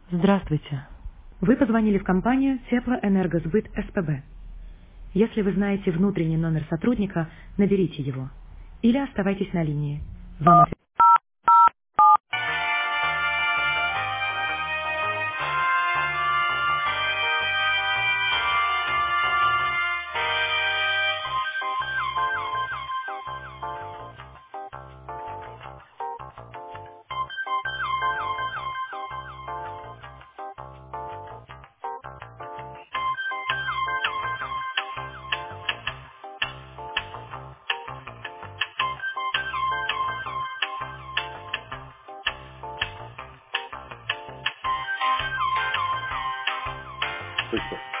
Здравствуйте. Вы позвонили в компанию Теплоэнергосбыт СПБ. Если вы знаете внутренний номер сотрудника, наберите его. Или оставайтесь на линии. Вам ответ- Точно.